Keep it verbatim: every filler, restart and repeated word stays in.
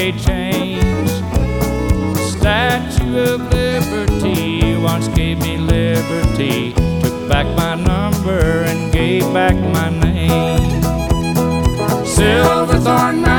may change. Statue of Liberty once gave me liberty, took back my number and gave back my name. Silverthorne